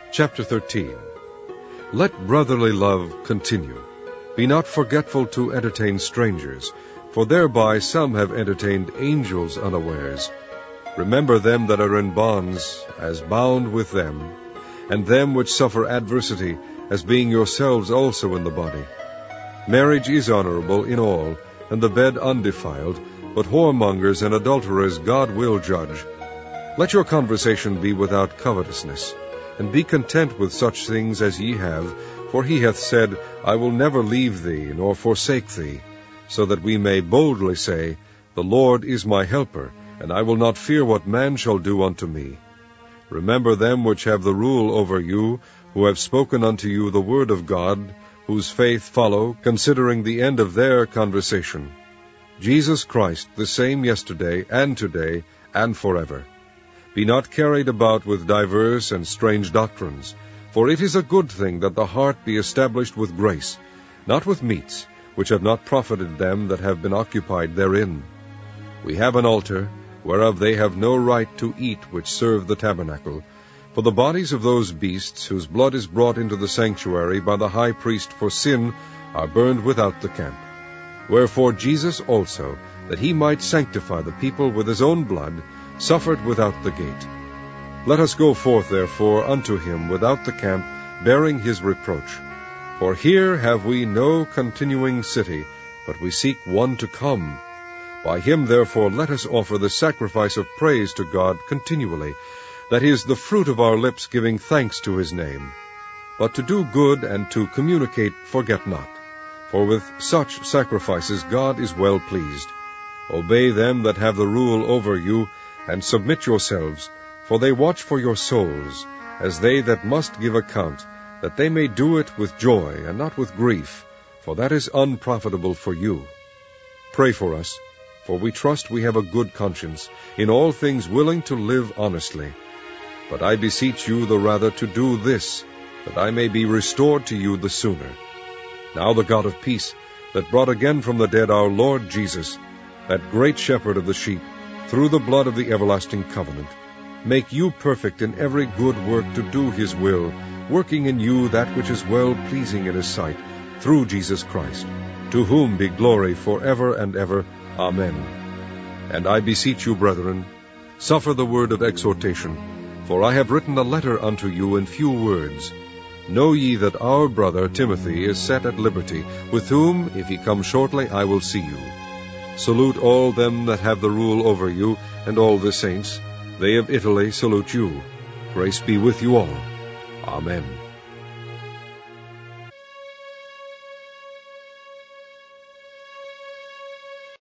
Chapter 13. Let brotherly love continue. Be not forgetful to entertain strangers, for thereby some have entertained angels unawares. Remember them that are in bonds, as bound with them, and them which suffer adversity, as being yourselves also in the body. Marriage is honorable in all, and the bed undefiled, but whoremongers and adulterers God will judge. Let your conversation be without covetousness, and be content with such things as ye have, for he hath said, I will never leave thee, nor forsake thee, so that we may boldly say, The Lord is my helper, and I will not fear what man shall do unto me. Remember them which have the rule over you, who have spoken unto you the word of God, whose faith follow, considering the end of their conversation. Jesus Christ, the same yesterday, and today, and forever. Be not carried about with diverse and strange doctrines, for it is a good thing that the heart be established with grace, not with meats, which have not profited them that have been occupied therein. We have an altar, whereof they have no right to eat which serve the tabernacle, for the bodies of those beasts whose blood is brought into the sanctuary by the high priest for sin are burned without the camp. Wherefore Jesus also, that he might sanctify the people with his own blood, suffered without the gate. Let us go forth therefore unto him without the camp, bearing his reproach. For here have we no continuing city, but we seek one to come. By him therefore let us offer the sacrifice of praise to God continually, that is, the fruit of our lips giving thanks to his name. But to do good and to communicate forget not, for with such sacrifices God is well pleased. Obey them that have the rule over you, and submit yourselves, for they watch for your souls, as they that must give account, that they may do it with joy, and not with grief, for that is unprofitable for you. Pray for us, for we trust we have a good conscience, in all things willing to live honestly. But I beseech you the rather to do this, that I may be restored to you the sooner. Now the God of peace, that brought again from the dead our Lord Jesus, that great shepherd of the sheep, through the blood of the everlasting covenant, make you perfect in every good work to do his will, working in you that which is well-pleasing in his sight, through Jesus Christ, to whom be glory forever and ever. Amen. And I beseech you, brethren, suffer the word of exhortation, for I have written a letter unto you in few words. Know ye that our brother Timothy is set at liberty, with whom, if he come shortly, I will see you. Salute all them that have the rule over you, and all the saints. They of Italy salute you. Grace be with you all. Amen.